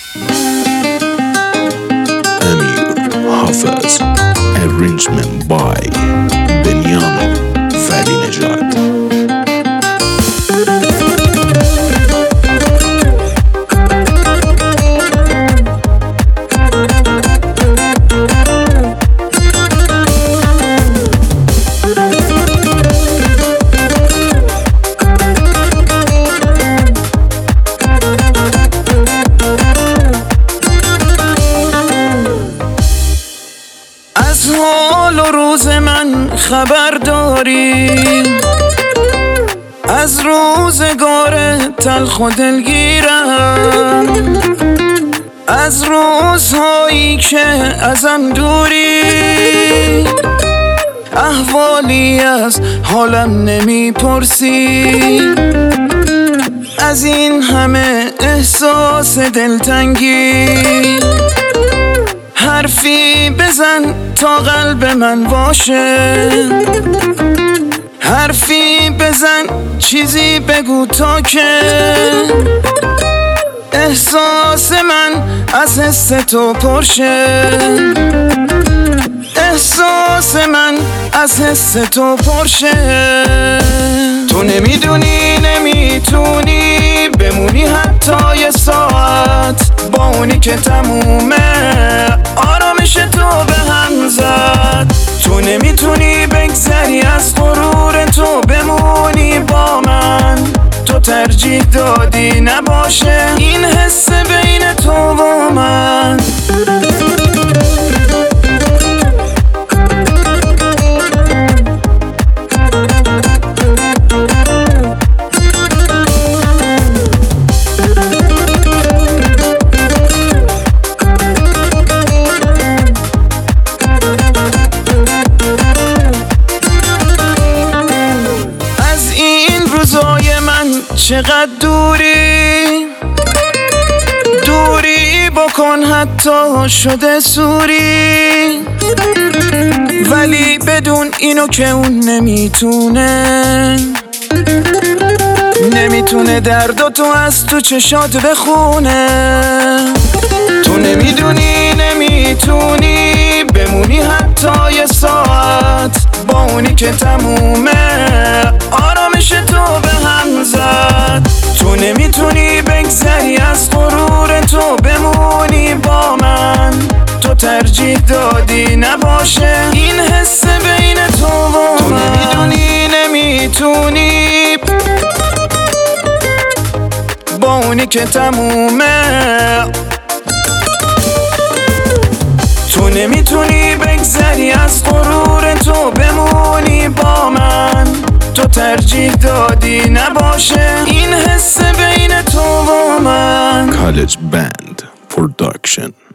Amir Hafez. Arrangement by Benjamin Farinejad. از حال و روز من خبر داری، از روزگار تلخ و دلگیرم، از روزهایی که ازم دوری، احوالی از حالم نمیپرسی، از این همه احساس دلتنگی حرفی بزن تا قلب من باشه، حرفی بزن چیزی بگو تا که احساس من از حس تو پرشه، احساس من از حس تو پرشه. تو نمیتونی بمونی حتی یه ساعت با اونی که تمومه آرامش تو به هم زد. تو نمیتونی بگذری از غرور تو بمونی با من، تو ترجیح دادی نباشه این حس بین تو و من. روزای من چقدر دوری بکن حتی شده سوری، ولی بدون اینو که اون نمیتونه درد تو از تو چشات بخونه. تو نمیتونی بمونی حتی یه ساعت با اونی که تمومه آرامش تو به هم زد. تو نمیتونی بگذری از غرور تو بمونی با من، تو ترجیح دادی نباشه این حس بین تو و من. تو نمیتونی با اونی که تمومه، تو نمیتونی بگذری از غرور تو بمونی با من، تو ترجیح دادی نباشه این حس بین تو و من. College Band Production.